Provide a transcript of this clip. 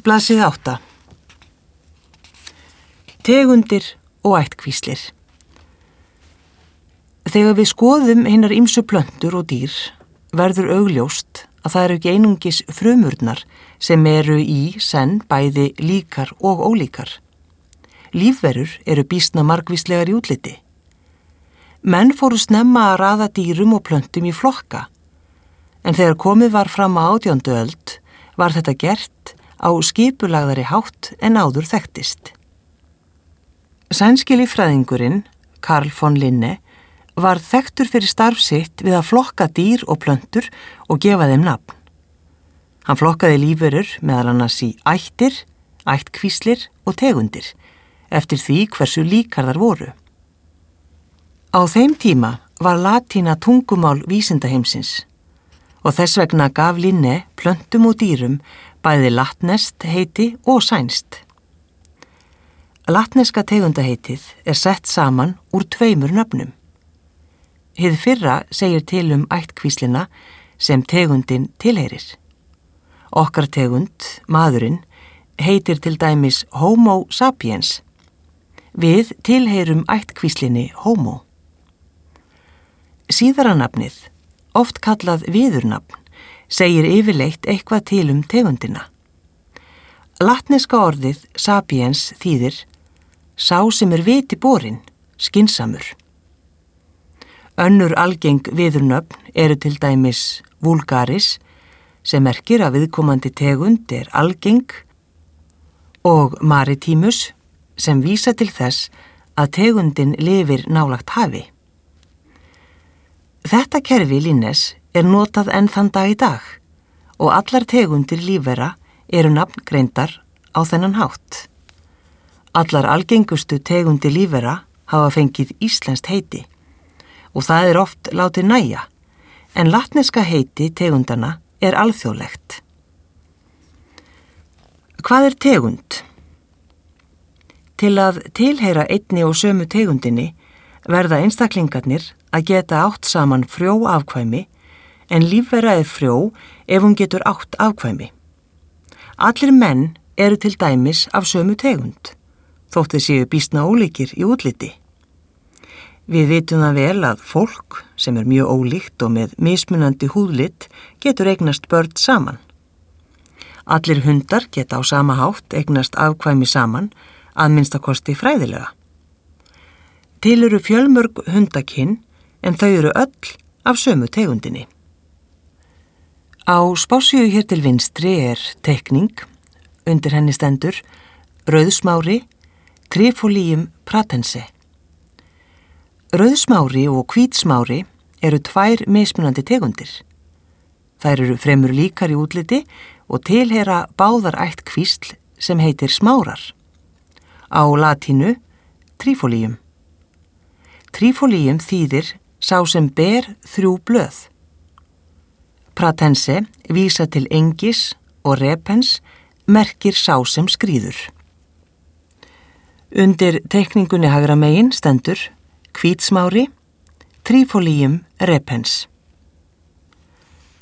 Blaðsíða 8. Tegundir og ættkvíslir. Þegar við skoðum hinar ýmsu plöntur og dýr verður augljóst að það eru ekki einungis frumurnar sem eru í senn bæði líkar og ólíkar. Lífverur eru býsna margvíslegar í útliti. Menn fóru snemma að raða dýrum og plöntum í flokka, en þegar komið var fram á 18. öld var þetta gert á skipulagðari hátt en áður þekktist. Sænski líffræðingurinn Carl von Linné var þekktur fyrir starf sitt við að flokka dýr og plöntur og gefa þeim nafn. Hann flokkaði lífverur meðal annars í ættir, ættkvíslir og tegundir, eftir því hversu líkar þar voru. Á þeim tíma var latína tungumál vísindaheimsins og þess vegna gaf Linné plöntum og dýrum bæði latneskt heiti og sænskt. Latneska tegundaheitið er sett saman úr 2 nöfnum. Hið fyrra segir til ættkvíslina sem tegundin tilheyrir. Okkar tegund, maðurinn, heitir til dæmis Homo sapiens. Við tilheyrum ættkvíslinni Homo. Síðara nafnið, oft kallað viðurnafn, segir yfirleitt eitthvað til tegundina. Latneska orðið sapiens þýðir sá sem er viti borinn, skynsamur. Önnur algeng viðurnöfn eru til dæmis vulgaris, sem merkir að viðkomandi tegund er algeng, og maritimus, sem vísa til þess að tegundin lifir nálægt hafi. Þetta kerfi Linnés er notað enn þann dag í dag og allar tegundir lífvera eru nafngreindar á þennan hátt. Allar algengustu tegundir lífvera hafa fengið íslenskt heiti og það er oft látið nægja, en latneska heiti tegundana er alþjóðlegt. Hvað er tegund? Til að tilheyra einni og sömu tegundinni verða einstaklingarnir að geta átt saman frjó afkvæmi, en lífvera er frjó ef hún getur átt afkvæmi. Allir menn eru til dæmis af sömu tegund, þótt þeir séu býsna ólíkir í útliti. Við vitum það vel að fólk, sem er mjög ólíkt og með mismunandi húðlit, getur eignast börn saman. Allir hundar geta á sama hátt eignast afkvæmi saman, að minnstakosti fræðilega. Til eru fjölmörg hundakinn, en þau eru öll af sömu tegundinni. Á spássíu hér til vinstri er teikning, undir henni stendur rauðsmári, Trifolium pratense. Rauðsmári og hvítsmári eru 2 mismunandi tegundir. Þær eru fremur líkar í útliti og tilheyra báðar ættkvísl sem heitir smárar. Á latínu Trifolium. Trifolium þýðir sá sem ber 3 blöð. Pratense vísa til engis og repens merkir sá sem skríður. Undir teikningunni hægra megin stendur hvítsmári, Trifolium repens.